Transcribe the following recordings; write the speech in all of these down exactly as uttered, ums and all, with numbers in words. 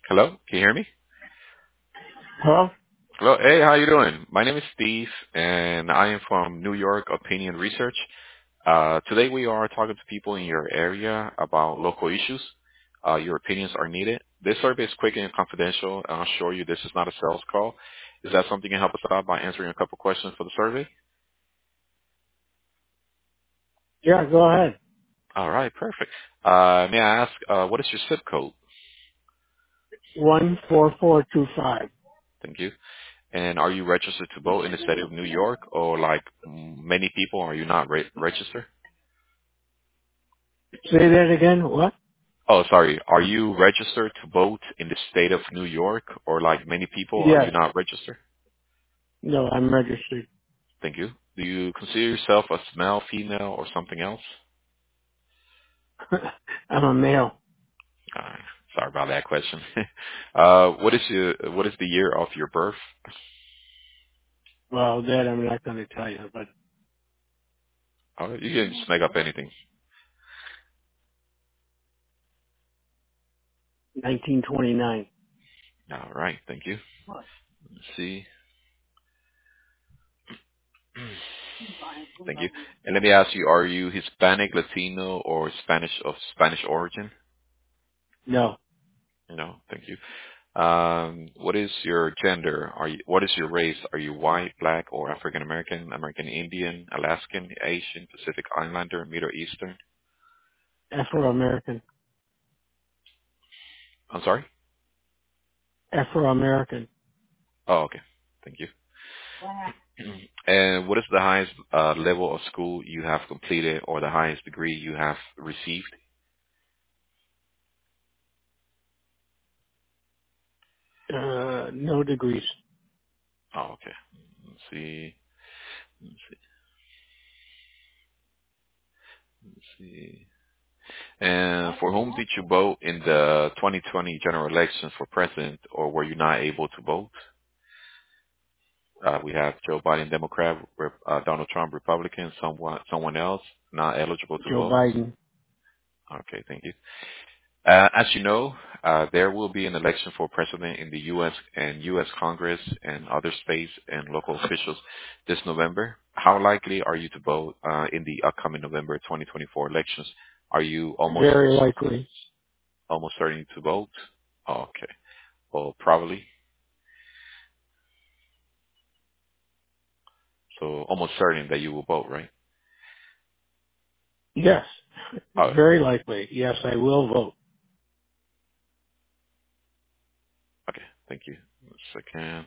Hello, can you hear me? Hello? Hello, hey, how you doing? My name is Steve, and I am from New York Opinion Research. Uh, today we are talking to people in your area about local issues. Uh, your opinions are needed. This survey is quick and confidential, and I'll assure you this is not a sales call. Is that something you can help us out by answering a couple questions for the survey? Yeah, go ahead. All right, perfect. Uh, may I ask, uh, what is your zip code? One four four two five. Thank you. And are you registered to vote in the state of New York, or like mm, many people, are you not re- registered? Say that again. What? Oh, sorry. Are you registered to vote in the state of New York, or like many people, are you Yes. not registered? No, I'm registered. Thank you. Do you consider yourself a male, female, or something else? I'm a male. Uh, sorry about that question. uh, what is your, what is the year of your birth? Well, that I'm not going to tell you, but Oh, you can just make up anything. nineteen twenty-nine. All right. Thank you. Let's see. Thank you. And let me ask you: are you Hispanic, Latino, or Spanish of Spanish origin? No. No. Thank you. Um, what is your gender? Are you, what is your race? Are you white, black, or African American, American Indian, Alaskan, Asian, Pacific Islander, Middle Eastern? Afro-American. I'm sorry? Afro-American. Oh, okay. Thank you. And what is the highest uh, level of school you have completed, or the highest degree you have received? Uh, no degrees. Oh, okay. Let's see. Let's see. Let's see. And for whom did you vote in the twenty twenty general elections for president, or were you not able to vote? Uh, we have Joe Biden, Democrat, Rep- uh, Donald Trump, Republican, someone someone else not eligible to Joe vote. Biden. Okay, thank you. Uh, as you know, uh, there will be an election for president in the U S and U S Congress and other states and local officials this November. How likely are you to vote uh, in the upcoming November twenty twenty-four elections? Are you almost Very likely. almost certain to vote? Oh, okay. Well, probably. So almost certain that you will vote, right? Yes. Oh, Very likely. Yes, I will vote. okay. Thank you. One second.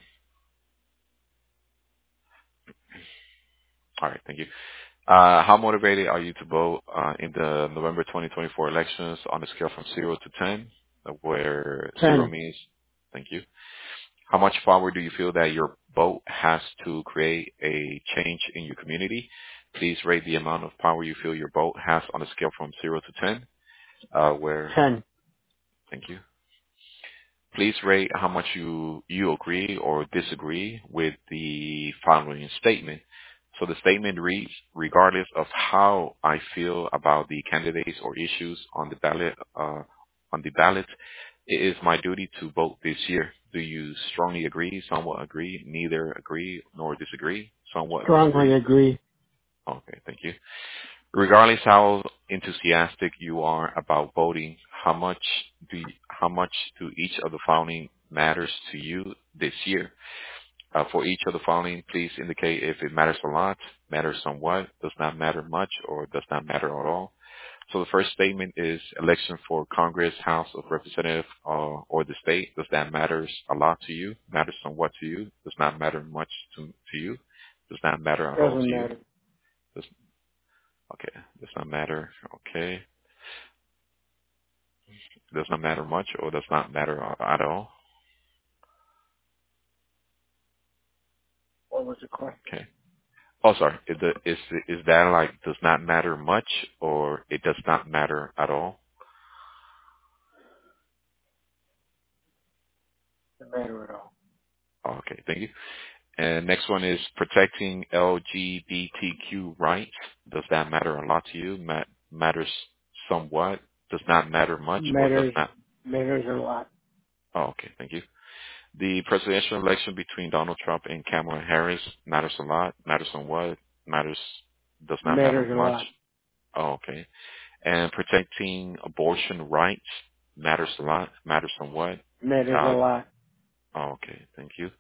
All right. Thank you. Uh, how motivated are you to vote uh, in the November twenty twenty-four elections on a scale from zero to ten, uh, where zero Ten. means thank you? How much power do you feel that your vote has to create a change in your community? Please rate the amount of power you feel your vote has on a scale from zero to ten, uh, where Ten. thank you. Please rate how much you, you agree or disagree with the following statement. So the statement reads, regardless of how I feel about the candidates or issues on the ballot, uh, on the ballot, it is my duty to vote this year. Do you strongly agree, somewhat agree, neither agree nor disagree, somewhat Strongly disagree? agree. Okay, thank you. Regardless how enthusiastic you are about voting, how much do you, how much do each of the following matters to you this year? Uh, for each of the following, please indicate if it matters a lot, matters somewhat, does not matter much, or does not matter at all. So the first statement is election for Congress, House of Representatives, uh, or the state. Does that matters a lot to you? Matters somewhat to you? Does not matter much to, to you? Does not matter at all Doesn't to you? matter. Does, okay, does not matter. Okay. Does not matter much or does not matter at all? What was the question? Okay. Oh, sorry. Is the is is that like does not matter much or it does not matter at all? Doesn't matter at all. Oh, okay, thank you. And next one is protecting L G B T Q rights. Does that matter a lot to you? Ma- matters somewhat. Does not matter much or does Matters. not? Matters a lot. Oh, okay. Thank you. The presidential election between Donald Trump and Kamala Harris matters a lot. Matters on what? Matters does not matter Matters a much. lot. Oh, okay. And protecting abortion rights matters a lot. Matters on what? Matters a Uh, lot. oh, okay. Thank you.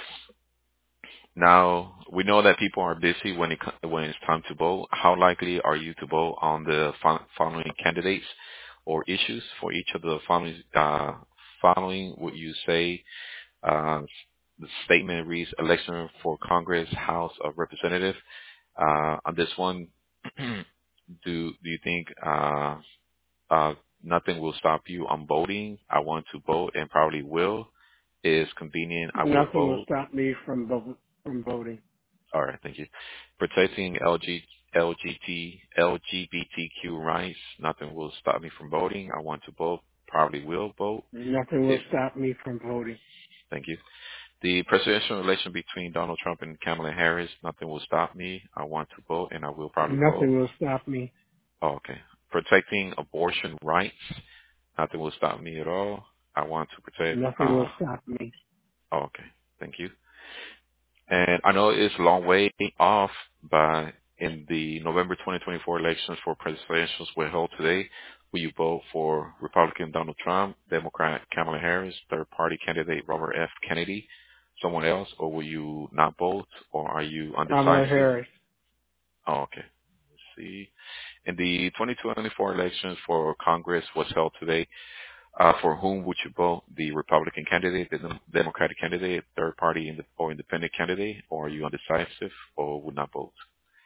Now, we know that people are busy when it co- when it's time to vote. How likely are you to vote on the fo- following candidates or issues for each of the following? Uh, following, would you say uh, the statement reads election for Congress, House of Representatives? Uh, on this one, do do you think uh, uh, nothing will stop you on voting? I want to vote and probably will. Is convenient. I will Nothing will vote. stop me from vo- from voting. All right, thank you. Protecting L G, L G T, L G B T Q rights. Nothing will stop me from voting. I want to vote. Probably will vote. Nothing will If stop me from voting. thank you. The presidential relation between Donald Trump and Kamala Harris. Nothing will stop me. I want to vote, and I will probably vote. Nothing will stop me. Oh, okay. Protecting abortion rights. Nothing will stop me at all. I want to protect. Nothing will Uh, stop me. oh, okay. Thank you. And I know it's a long way off, but in the November twenty twenty-four elections for presidentials were held today, will you vote for Republican Donald Trump, Democrat Kamala Harris, third party candidate Robert F. Kennedy, someone else, or will you not vote, or are you Kamala undecisive? Harris. Oh, okay. Let's see. In the twenty twenty-four elections for Congress was held today. Uh, for whom would you vote? The Republican candidate, the Dem- Democratic candidate, third party ind- or independent candidate, or are you undecisive or would not vote?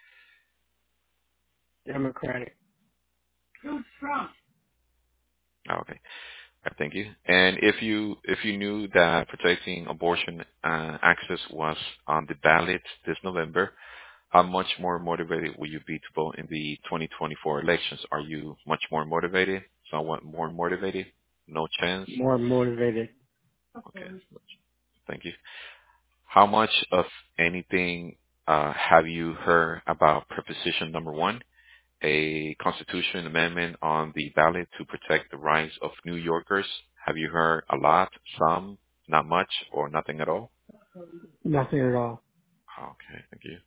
Democratic. Oh, okay, Uh, thank you. And if you if you knew that protecting abortion uh, access was on the ballot this November, how much more motivated will you be to vote in the twenty twenty-four elections? Are you much more motivated? Somewhat more motivated? No chance? More motivated. Okay, thank you. How much of anything uh, have you heard about Proposition Number One, a Constitution amendment on the ballot to protect the rights of New Yorkers? Have you heard a lot, some, not much, or nothing at all? Nothing at all. Okay, thank you.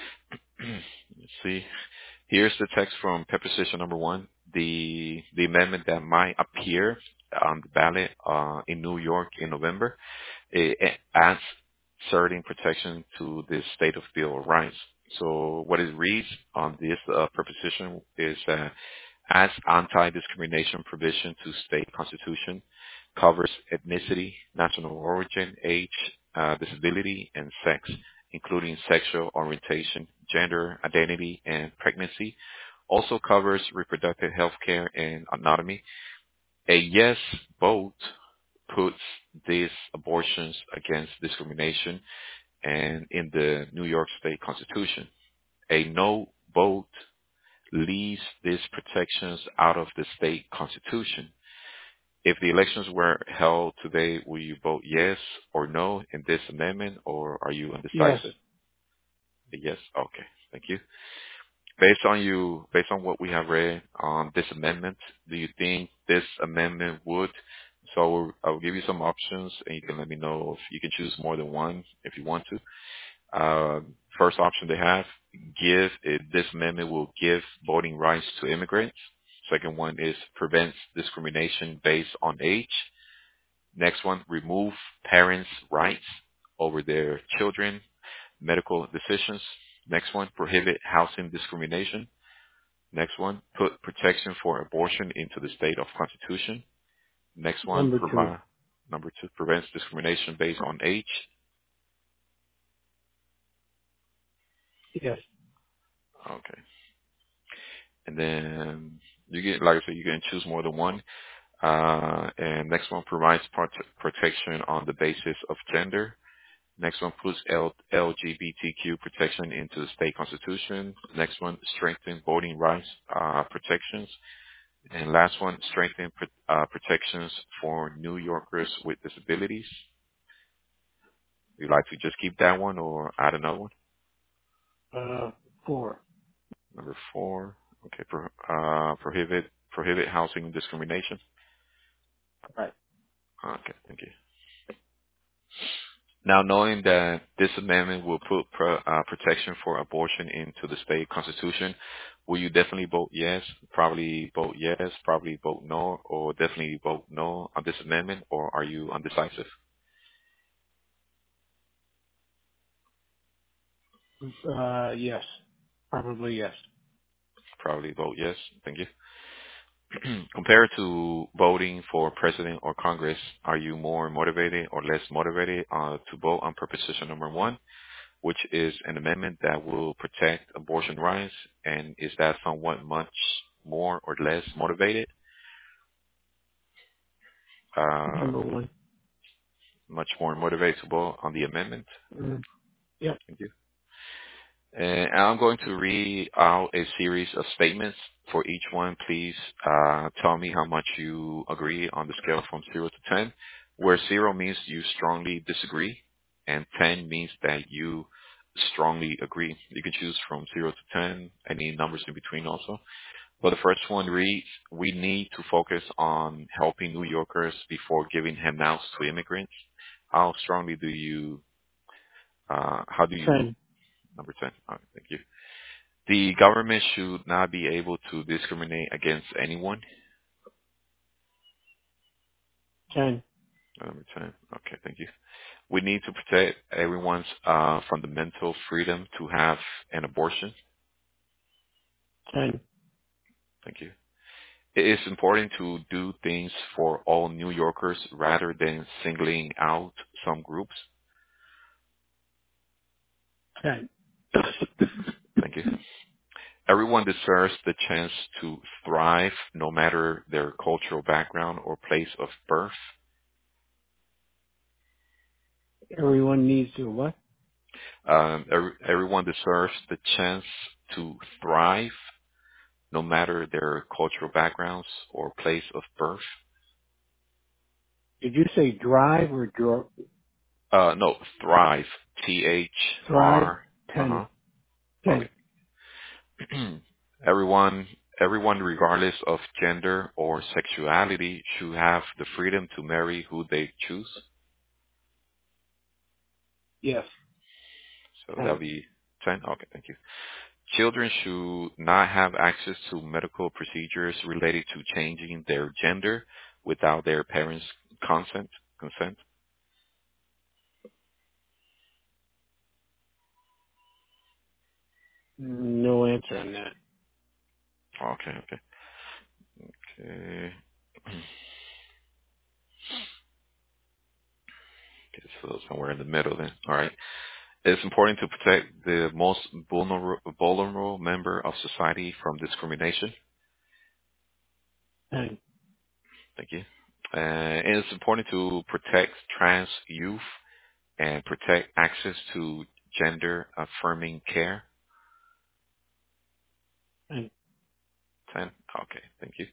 Let's see. Here's the text from Proposition Number One, the the amendment that might appear on the ballot uh, in New York in November. It it adds certain protection to the state of Bill of Rights. So what it reads on this uh, proposition is uh, adds anti-discrimination provision to state constitution, covers ethnicity, national origin, age, uh, disability, and sex, including sexual orientation, gender identity, and pregnancy. Also covers reproductive health care and autonomy. A yes vote puts these abortions against discrimination and in the New York State Constitution. A no vote leaves these protections out of the state constitution. If the elections were held today, will you vote yes or no in this amendment, or are you Yes. undecisive? Yes. Okay. Thank you. Based on you, based on what we have read on this amendment, do you think this amendment would? So I'll give you some options, and you can let me know if you can choose more than one if you want to. Uh, first option they have, give it, this amendment will give voting rights to immigrants. Second one is prevents discrimination based on age. Next one, remove parents' rights over their children, medical decisions. Next one, prohibit housing discrimination. Next one, put protection for abortion into the state of constitution. Next one, Number two. provide, number two, prevents discrimination based on age. Yes. Okay. And then you get, like I said, you can choose more than one. Uh, and next one provides part- protection on the basis of gender. Next one puts L- LGBTQ protection into the state constitution. Next one, strengthen voting rights uh, protections. And last one, strengthen pr- uh, protections for New Yorkers with disabilities. Would you like to just keep that one or add another one? Uh, four. Number four, okay, pro- uh, prohibit prohibit housing discrimination. Right. Okay, thank you. Now, knowing that this amendment will put pro, uh, protection for abortion into the state constitution, will you definitely vote yes, probably vote yes, probably vote no, or definitely vote no on this amendment, or are you undecisive? Uh, yes. Probably yes. Probably vote yes. Thank you. Compared to voting for president or Congress, are you more motivated or less motivated uh, to vote on proposition number one, which is an amendment that will protect abortion rights? And is that somewhat much more or less motivated? Uh, Number one. much more motivated to vote on the amendment? Mm. Yep. Thank you. And I'm going to read out a series of statements. For each one, please uh, tell me how much you agree on the scale from zero to ten, where zero means you strongly disagree, and ten means that you strongly agree. You can choose from zero to ten, any numbers in between also. But the first one reads, we need to focus on helping New Yorkers before giving handouts to immigrants. How strongly do you, uh, how do you, Ten. number ten, all right, thank you. The government should not be able to discriminate against anyone. Ten. Number ten. Okay, thank you. We need to protect everyone's uh, fundamental freedom to have an abortion. Ten. Thank you. It is important to do things for all New Yorkers rather than singling out some groups. Ten. Thank you. Everyone deserves the chance to thrive no matter their cultural background or place of birth. Everyone needs to what? Um, every, everyone deserves the chance to thrive no matter their cultural backgrounds or place of birth. Did you say drive or dro- Uh, no, thrive. T H drive? R. Ten. Uh-huh. Ten. Okay. everyone, everyone, regardless of gender or sexuality, should have the freedom to marry who they choose. Yes. So that'll Ten. be ten. Okay, thank you. Children should not have access to medical procedures related to changing their gender without their parents' consent. Consent. No answer on that. Okay, okay, okay. Okay, so somewhere in the middle then. All right. It's important to protect the most vulnerable, vulnerable member of society from discrimination. Ten. Thank you. Uh, and it's important to protect trans youth and protect access to gender affirming care. Ten. ten. Okay, thank you.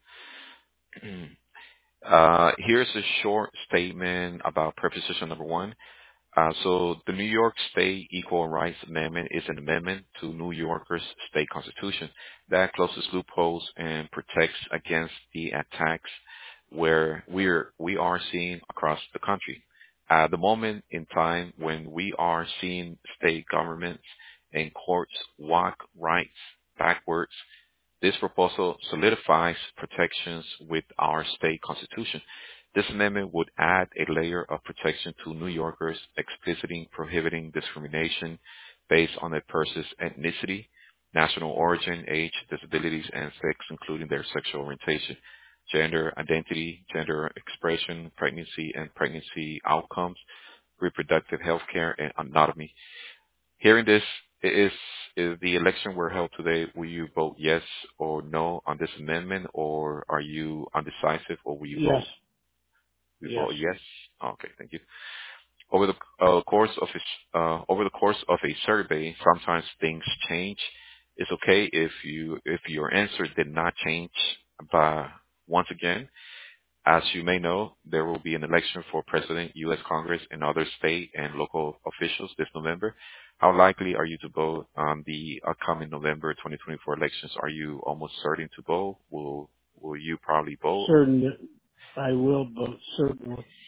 Uh, here's a short statement about proposition number one. Uh, so the New York State Equal Rights Amendment is an amendment to New Yorkers' state constitution that closes loopholes and protects against the attacks where we're, we are seeing across the country. At the moment in time when we are seeing state governments and courts walk rights backwards, this proposal solidifies protections with our state constitution. This amendment would add a layer of protection to New Yorkers, explicitly prohibiting discrimination based on a person's ethnicity, national origin, age, disabilities, and sex, including their sexual orientation, gender identity, gender expression, pregnancy and pregnancy outcomes, reproductive health care, and anatomy. Hearing this, is is the election were held today, will you vote yes or no on this amendment, or are you undecisive, or will you Yes. vote you Yes. vote yes? Okay, thank you. Over the uh, course of a, uh, over the course of a survey, sometimes things change. It's okay if you if your answer did not change, but once again, as you may know, there will be an election for president, U S Congress, and other state and local officials this November. How likely are you to vote on the upcoming November twenty twenty-four elections? Are you almost certain to vote? Will Will you probably vote? Certain. I will vote certainly.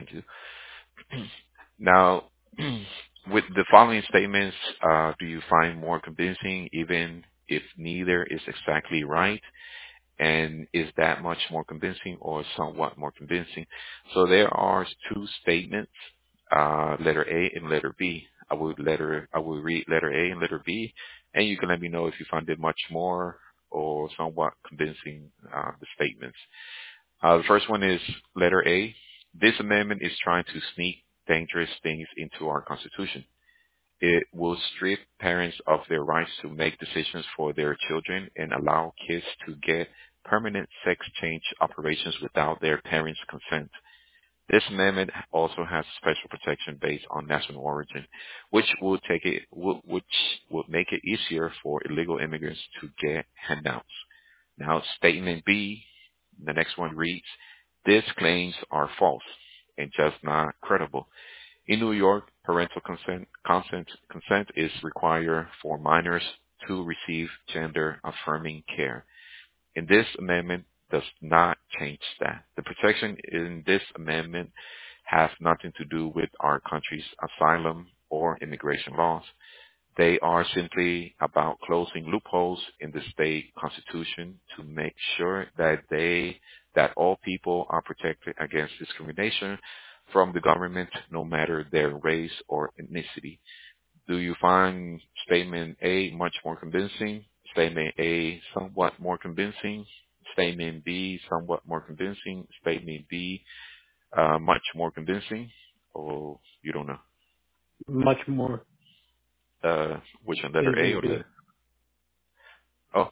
Thank you. Now, with the following statements, uh, do you find more convincing, even if neither is exactly right? And is that much more convincing or somewhat more convincing? So there are two statements, uh, letter A and letter B. I will letter I will read letter A and letter B, and you can let me know if you find it much more or somewhat convincing, uh, the statements. Uh, the first one is letter A. This amendment is trying to sneak dangerous things into our Constitution. It will strip parents of their rights to make decisions for their children and allow kids to get permanent sex change operations without their parents' consent. This amendment also has special protection based on national origin, which will take it, will- which would make it easier for illegal immigrants to get handouts. Now, statement B, the next one reads, these claims are false and just not credible. In New York, parental consent, consent, consent is required for minors to receive gender-affirming care. And this amendment does not change that. The protection in this amendment has nothing to do with our country's asylum or immigration laws. They are simply about closing loopholes in the state constitution to make sure that they that all people are protected against discrimination from the government, no matter their race or ethnicity. Do you find statement A much more convincing? Statement A somewhat more convincing? Statement B somewhat more convincing? Statement B uh, much more convincing? Or you don't know? Much more. Uh, which one, letter A Statement or B. letter? Oh,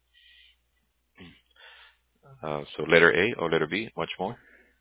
uh, so letter A or letter B? Much more?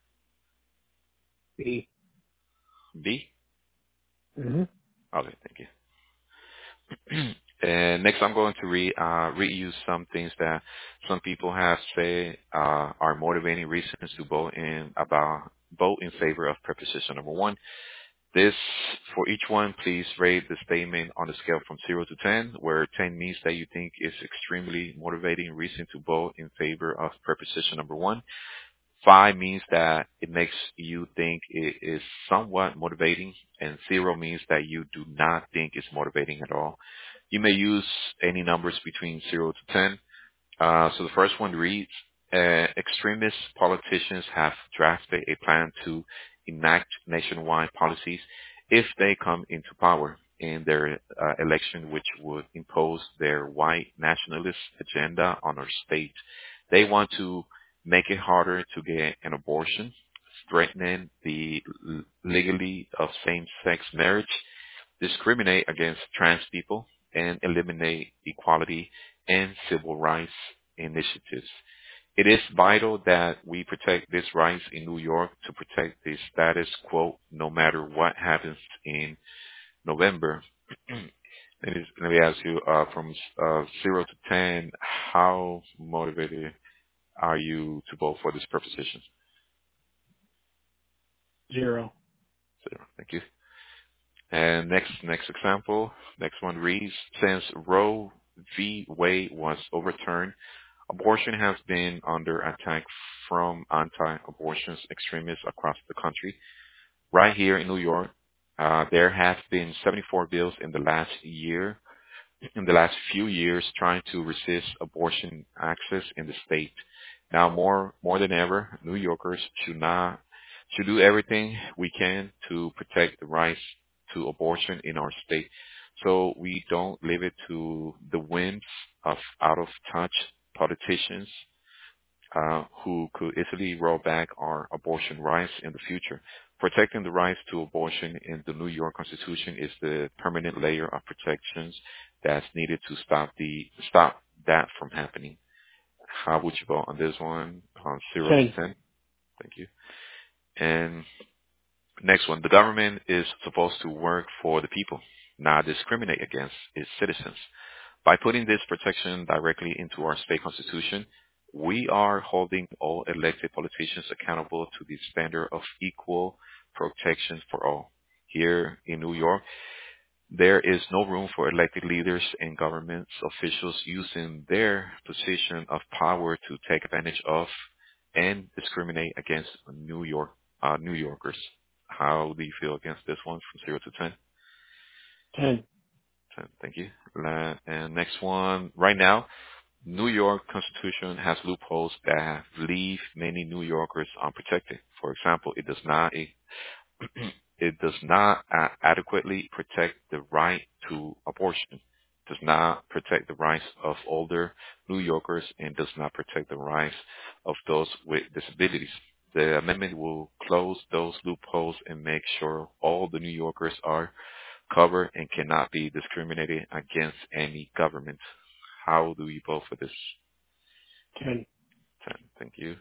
B. B? Mm-hmm. Okay, thank you. And next, I'm going to read uh, read you some things that some people have said uh, are motivating reasons to vote in about vote in favor of preposition number one. This for each one, please rate the statement on a scale from zero to ten, where ten means that you think is extremely motivating reason to vote in favor of preposition number one. Five means that it makes you think it is somewhat motivating, and zero means that you do not think it's motivating at all. You may use any numbers between zero to ten. Uh, so the first one reads, uh, extremist politicians have drafted a plan to enact nationwide policies if they come into power in their uh, election, which would impose their white nationalist agenda on our state. They want to make it harder to get an abortion, strengthen the l- legally of same-sex marriage, discriminate against trans people, and eliminate equality and civil rights initiatives. It is vital that we protect these rights in New York to protect the status quo no matter what happens in November. Let me, let me ask you, uh, from uh, zero to ten, how motivated are you to vote for this proposition? Zero. Zero. Thank you. And next, next example, next one reads, since Roe v. Wade was overturned, abortion has been under attack from anti-abortion extremists across the country. Right here in New York, uh, there have been seventy-four bills in the last year, in the last few years, trying to resist abortion access in the state. Now, more more than ever, New Yorkers should not should do everything we can to protect the rights to abortion in our state, so we don't leave it to the whims of out of touch politicians uh, who could easily roll back our abortion rights in the future. Protecting the rights to abortion in the New York Constitution is the permanent layer of protections that's needed to stop the stop that from happening. How would you vote on this one? On zero to ten. ten? Thank you. And next one, the government is supposed to work for the people, not discriminate against its citizens. By putting this protection directly into our state constitution, we are holding all elected politicians accountable to the standard of equal protection for all. Here in New York, there is no room for elected leaders and government officials using their position of power to take advantage of and discriminate against New York uh, New Yorkers. How do you feel against this one from zero to ten? ten. ten, thank you. La- And next one, right now, New York Constitution has loopholes that leave many New Yorkers unprotected. For example, it does not it does not uh, adequately protect the right to abortion, does not protect the rights of older New Yorkers, and does not protect the rights of those with disabilities. The amendment will close those loopholes and make sure all the New Yorkers are covered and cannot be discriminated against any government. How do you vote for this? ten. ten. Thank you.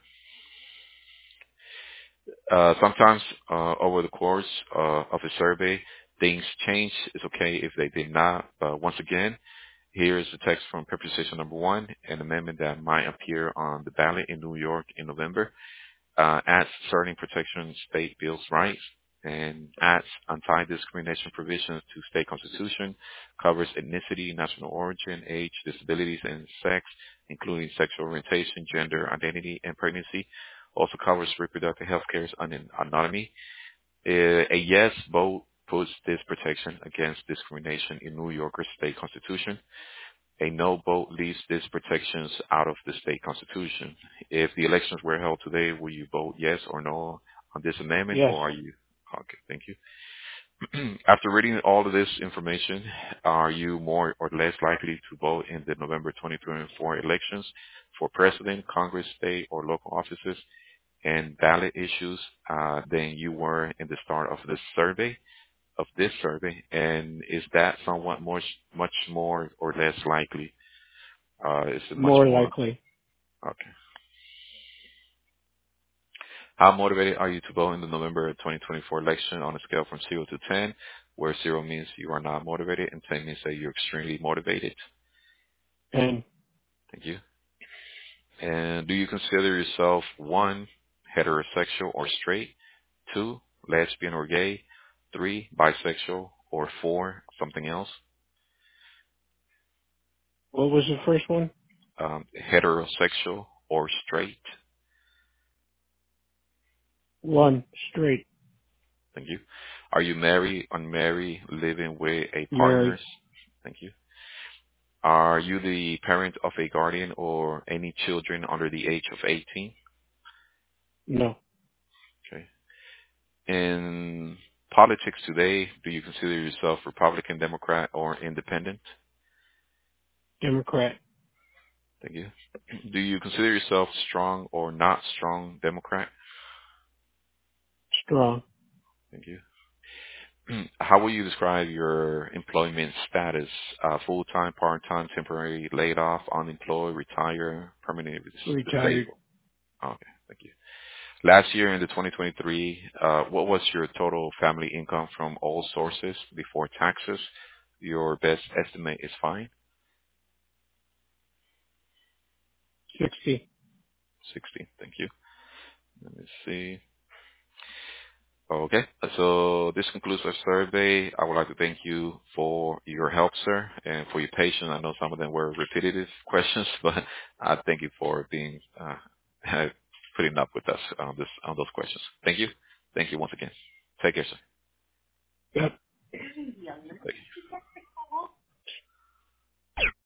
Uh, sometimes uh, over the course uh, of a survey, things change. It's okay if they did not. But once again, here is the text from preposition number one, an amendment that might appear on the ballot in New York in November. Uh, adds certain protections state bills rights and adds anti-discrimination provisions to state constitution, covers ethnicity, national origin, age, disabilities, and sex, including sexual orientation, gender identity, and pregnancy. Also covers reproductive health care and autonomy. Uh, a yes vote puts this protection against discrimination in New Yorker's state constitution. A no vote leaves these protections out of the state constitution. If the elections were held today, will you vote yes or no on this amendment, Yes. or are you? Okay, thank you. After reading all of this information, are you more or less likely to vote in the November twenty twenty-four elections for president, Congress, state, or local offices and ballot issues uh, than you were in the start of this survey? Of this survey, and is that somewhat much, much more or less likely? Uh, is it much More more? likely. Okay. How motivated are you to vote in the November twenty twenty-four election on a scale from zero to ten, where zero means you are not motivated and ten means that you're extremely motivated? ten. Thank you. And do you consider yourself one, heterosexual or straight, two, lesbian or gay, three, bisexual, or four, something else? What was the first one? Um, heterosexual or straight? one. Straight. Thank you. Are you married, unmarried, living with a Married. partner? Thank you. Are you the parent of a guardian or any children under the age of eighteen? No. Okay. In politics today, do you consider yourself Republican, Democrat, or independent? Democrat. Thank you. Do you consider yourself strong or not strong Democrat? Strong. Thank you. How will you describe your employment status? Uh, full-time, part-time, temporary, laid off, unemployed, retired, permanently dis- Retired. disabled? Okay, thank you. Last year in the twenty twenty-three, uh, what was your total family income from all sources before taxes? Your best estimate is fine. sixty. sixty. Thank you. Let me see. Okay, so this concludes our survey. I would like to thank you for your help, sir, and for your patience. I know some of them were repetitive questions, but I thank you for being uh, putting up with us on this on those questions. Thank you. Thank you once again. Take care, sir. Yep. Thank you.